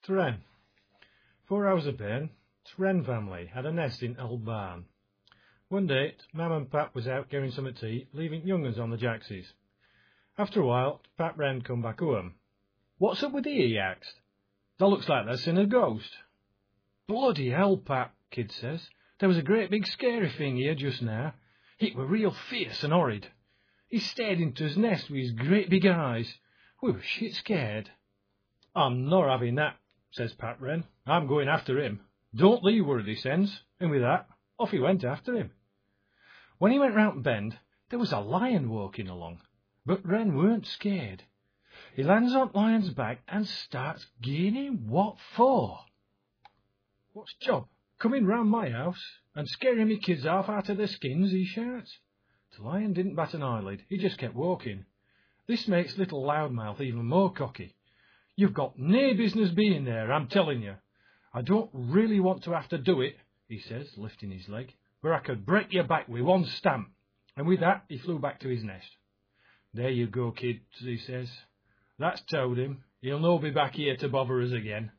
Wren. 4 hours of Ben, Wren family had a nest in Old Barn. One day, Mam and Pap was out getting some tea, leaving young uns on the jackses. After a while, Pat Wren come back home. "What's up with you?" he asked. "That looks like they've seen a ghost." "Bloody hell, Pat," Kid says. "There was a great big scary thing here just now. It were real fierce and horrid. He stared into his nest with his great big eyes. We were shit scared." "I'm not having that," says Pat Wren. "I'm going after him. Don't leave word he sends." And with that, off he went after him. When he went round the bend, there was a lion walking along, but Wren weren't scared. He lands on the lion's back and starts gaining. What for? "What's job? Coming round my house and scaring me kids half out of their skins," he shouts. The lion didn't bat an eyelid, he just kept walking. This makes little Loudmouth even more cocky. "You've got no business being there, I'm telling you. I don't really want to have to do it," he says, lifting his leg, "but I could break your back with one stamp." And with that, he flew back to his nest. "There you go, kids," he says. "That's told him. He'll no be back here to bother us again."